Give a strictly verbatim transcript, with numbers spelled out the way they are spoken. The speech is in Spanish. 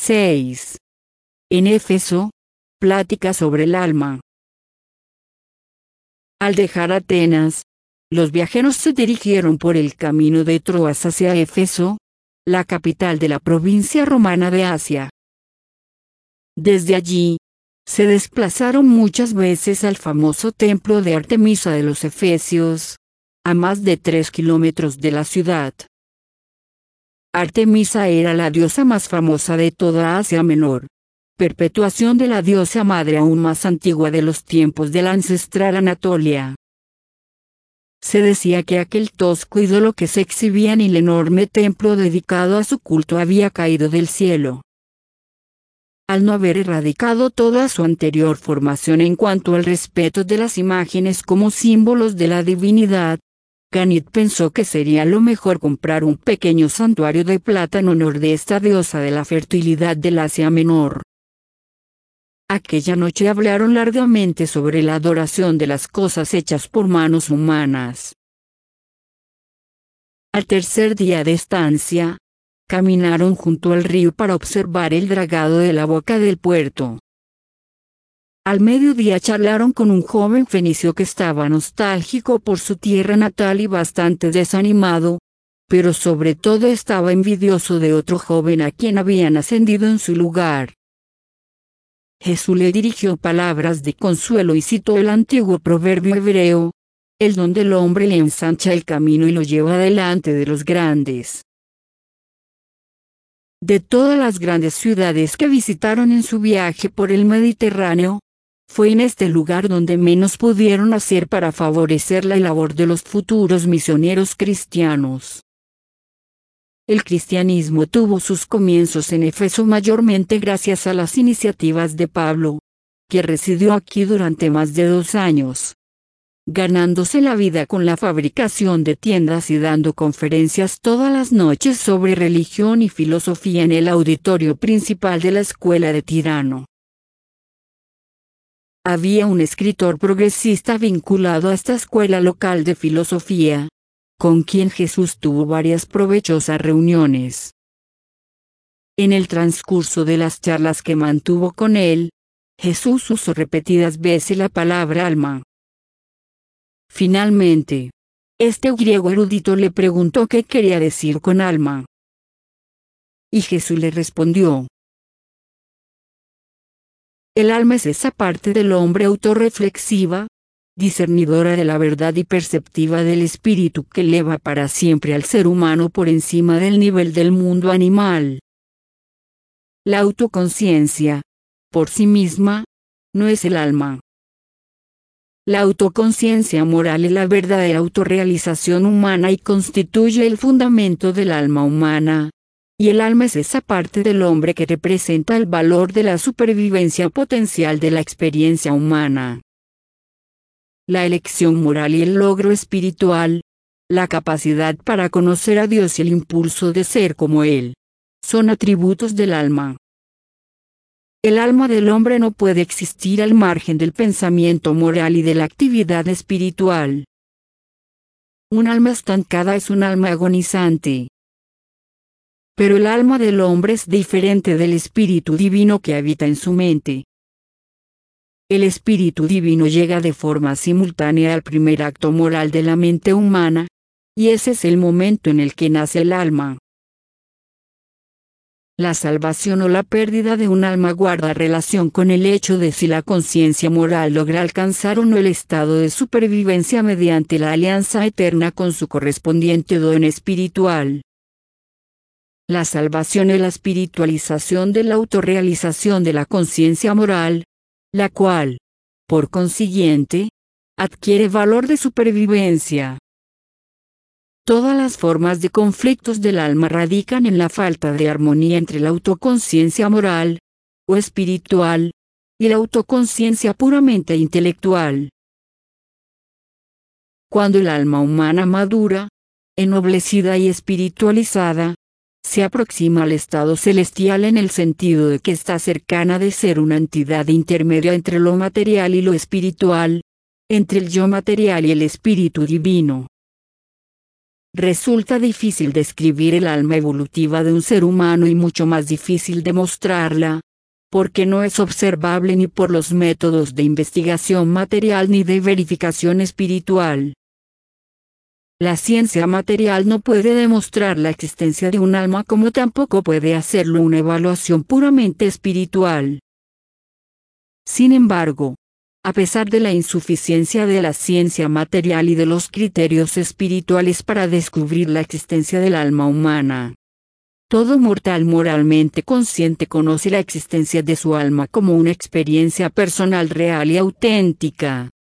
seis. En Éfeso, plática sobre el alma. Al dejar Atenas, los viajeros se dirigieron por el camino de Troas hacia Éfeso, la capital de la provincia romana de Asia. Desde allí, se desplazaron muchas veces al famoso templo de Artemisa de los Efesios, a más de tres kilómetros de la ciudad. Artemisa era la diosa más famosa de toda Asia Menor, perpetuación de la diosa madre aún más antigua de los tiempos de la ancestral Anatolia. Se decía que aquel tosco ídolo que se exhibía en el enorme templo dedicado a su culto había caído del cielo. Al no haber erradicado toda su anterior formación en cuanto al respeto de las imágenes como símbolos de la divinidad, Ganit pensó que sería lo mejor comprar un pequeño santuario de plata en honor de esta diosa de la fertilidad del Asia Menor. Aquella noche hablaron largamente sobre la adoración de las cosas hechas por manos humanas. Al tercer día de estancia, caminaron junto al río para observar el dragado de la boca del puerto. Al mediodía charlaron con un joven fenicio que estaba nostálgico por su tierra natal y bastante desanimado, pero sobre todo estaba envidioso de otro joven a quien habían ascendido en su lugar. Jesús le dirigió palabras de consuelo y citó el antiguo proverbio hebreo: el don del hombre le ensancha el camino y lo lleva delante de los grandes. De todas las grandes ciudades que visitaron en su viaje por el Mediterráneo, fue en este lugar donde menos pudieron hacer para favorecer la labor de los futuros misioneros cristianos. El cristianismo tuvo sus comienzos en Éfeso mayormente gracias a las iniciativas de Pablo, que residió aquí durante más de dos años, ganándose la vida con la fabricación de tiendas y dando conferencias todas las noches sobre religión y filosofía en el auditorio principal de la escuela de Tirano. Había un escritor progresista vinculado a esta escuela local de filosofía, con quien Jesús tuvo varias provechosas reuniones. En el transcurso de las charlas que mantuvo con él, Jesús usó repetidas veces la palabra alma. Finalmente, este griego erudito le preguntó qué quería decir con alma. Y Jesús le respondió: el alma es esa parte del hombre autorreflexiva, discernidora de la verdad y perceptiva del espíritu que eleva para siempre al ser humano por encima del nivel del mundo animal. La autoconciencia, por sí misma, no es el alma. La autoconciencia moral es la verdadera autorrealización humana y constituye el fundamento del alma humana. Y el alma es esa parte del hombre que representa el valor de la supervivencia potencial de la experiencia humana. La elección moral y el logro espiritual, la capacidad para conocer a Dios y el impulso de ser como Él, son atributos del alma. El alma del hombre no puede existir al margen del pensamiento moral y de la actividad espiritual. Un alma estancada es un alma agonizante. Pero el alma del hombre es diferente del espíritu divino que habita en su mente. El espíritu divino llega de forma simultánea al primer acto moral de la mente humana, y ese es el momento en el que nace el alma. La salvación o la pérdida de un alma guarda relación con el hecho de si la conciencia moral logra alcanzar o no el estado de supervivencia mediante la alianza eterna con su correspondiente don espiritual. La salvación es la espiritualización de la autorrealización de la conciencia moral, la cual, por consiguiente, adquiere valor de supervivencia. Todas las formas de conflictos del alma radican en la falta de armonía entre la autoconciencia moral, o espiritual, y la autoconciencia puramente intelectual. Cuando el alma humana madura, ennoblecida y espiritualizada, se aproxima al estado celestial en el sentido de que está cercana de ser una entidad intermedia entre lo material y lo espiritual, entre el yo material y el espíritu divino. Resulta difícil describir el alma evolutiva de un ser humano y mucho más difícil demostrarla, porque no es observable ni por los métodos de investigación material ni de verificación espiritual. La ciencia material no puede demostrar la existencia de un alma como tampoco puede hacerlo una evaluación puramente espiritual. Sin embargo, a pesar de la insuficiencia de la ciencia material y de los criterios espirituales para descubrir la existencia del alma humana, todo mortal moralmente consciente conoce la existencia de su alma como una experiencia personal real y auténtica.